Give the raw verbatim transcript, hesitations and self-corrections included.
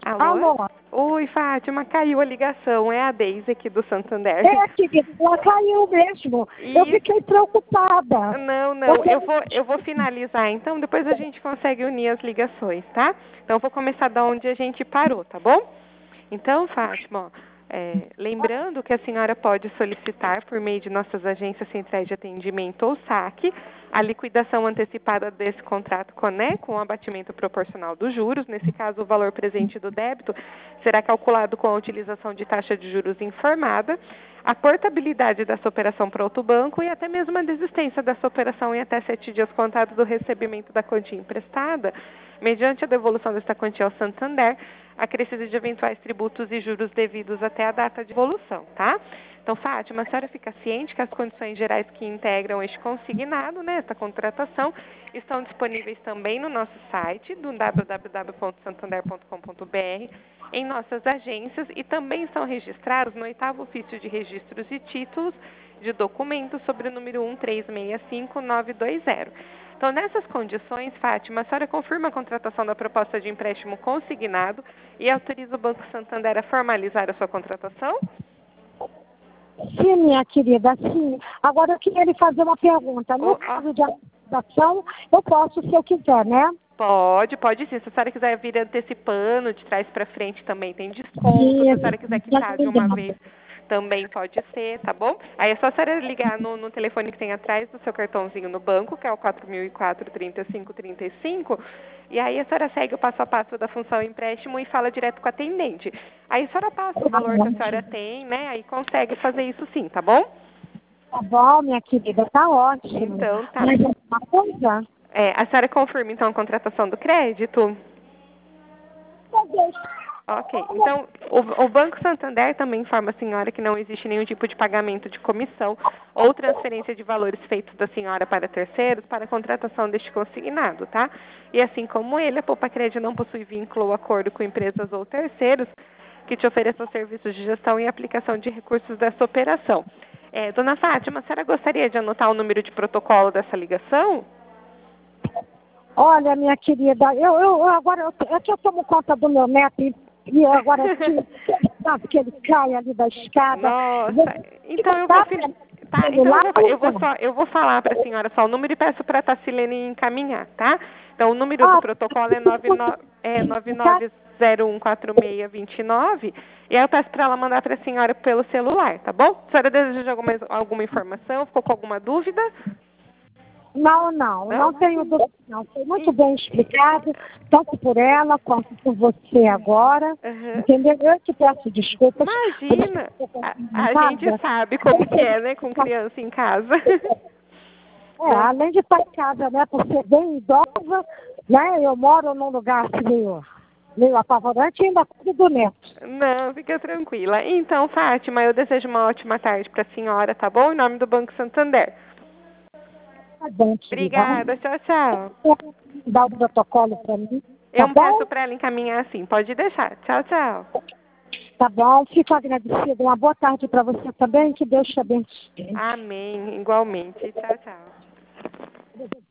Alô? Alô? Oi, Fátima, caiu a ligação. É a Deise aqui do Santander. É, querida, ela caiu mesmo. Eu Isso. fiquei preocupada. Não, não, eu vou, eu vou finalizar, então depois a gente consegue unir as ligações, tá? Então eu vou começar da onde a gente parou, tá bom? Então, Fátima, ó, é, lembrando que a senhora pode solicitar por meio de nossas agências centrais de atendimento ou saque a liquidação antecipada desse contrato com, né, com o abatimento proporcional dos juros. Nesse caso, o valor presente do débito será calculado com a utilização de taxa de juros informada, a portabilidade dessa operação para outro banco e até mesmo a desistência dessa operação em até sete dias contados do recebimento da quantia emprestada, mediante a devolução desta quantia ao Santander, acrescida de eventuais tributos e juros devidos até a data de devolução, tá? Então, Fátima, a senhora fica ciente que as condições gerais que integram este consignado, né, esta contratação, estão disponíveis também no nosso site, do w w w ponto santander ponto com ponto b r, em nossas agências e também são registrados no oitavo ofício de registros e títulos de documentos sobre o número um três seis cinco nove dois zero. Então, nessas condições, Fátima, a senhora confirma a contratação da proposta de empréstimo consignado e autoriza o Banco Santander a formalizar a sua contratação? Sim, minha querida, sim. Agora eu queria lhe fazer uma pergunta. No Oh, caso de antecipação, eu posso se eu quiser, né? Pode, pode sim. Se a senhora quiser vir antecipando, de trás para frente também tem desconto. Sim, Se a senhora quiser quitar de uma obrigada. vez, também pode ser, tá bom? Aí é só a senhora ligar no, no telefone que tem atrás do seu cartãozinho no banco, que é o quatro mil e quatro, trinta e cinco, trinta e cinco, e aí a senhora segue o passo a passo da função empréstimo e fala direto com a atendente. Aí a senhora passa o valor que a senhora tem, né? Aí consegue fazer isso sim, tá bom? Tá bom, minha querida, tá ótimo. Então, tá. Mas uma coisa? É, a senhora confirma, então, a contratação do crédito? Meu Deus. Ok. Então, o, o Banco Santander também informa a senhora que não existe nenhum tipo de pagamento de comissão ou transferência de valores feitos da senhora para terceiros para a contratação deste consignado, tá? E assim como ele, a Poupa Crédito não possui vínculo ou acordo com empresas ou terceiros que te ofereçam serviços de gestão e aplicação de recursos dessa operação. É, dona Fátima, a senhora gostaria de anotar o número de protocolo dessa ligação? Olha, minha querida, eu, eu agora eu, é que eu tomo conta do meu neto e, e agora que, sabe que ele cai ali da escada. Nossa, então eu vou, fin- tá, então eu vou, eu vou, só, eu vou falar para a senhora só o número e peço para a Tacilene encaminhar, tá? Então o número do Ah, protocolo é nove nove zero um quatro seis dois nove e aí eu peço para ela mandar para a senhora pelo celular, tá bom? A senhora deseja alguma, alguma informação? Ficou com alguma dúvida? Não, não, Não? não tenho dúvida, não. Foi muito bem explicado, tanto por ela quanto por você agora. Uhum. Entendeu? Eu te peço desculpas. Imagina, a, a gente sabe como que é, né, com criança em casa. É, além de estar em casa, né, por ser bem idosa, né, eu moro num lugar assim, meio, meio apavorante e ainda cuido do neto. Não, fica tranquila. Então, Fátima, eu desejo uma ótima tarde para a senhora, tá bom? Em nome do Banco Santander. Tá bom, querida. Obrigada, tchau, tchau. Dá o protocolo para mim, tá Eu bom? peço para ela encaminhar assim, pode deixar. Tchau, tchau. Tá bom, fico agradecida. Uma boa tarde para você também, que Deus te abençoe. Amém, igualmente. Tchau, tchau.